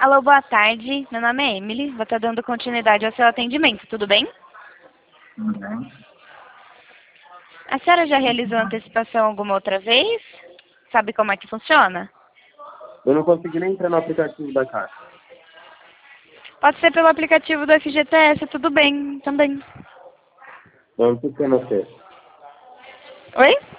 Alô, boa tarde. Meu nome é Emily. Vou estar dando continuidade ao seu atendimento, tudo bem? Tudo bem? A senhora já realizou antecipação alguma outra vez? Sabe como é que funciona? Eu não consegui nem entrar no aplicativo da Caixa. Pode ser pelo aplicativo do FGTS, tudo bem também. Não, o que você não fez? Oi?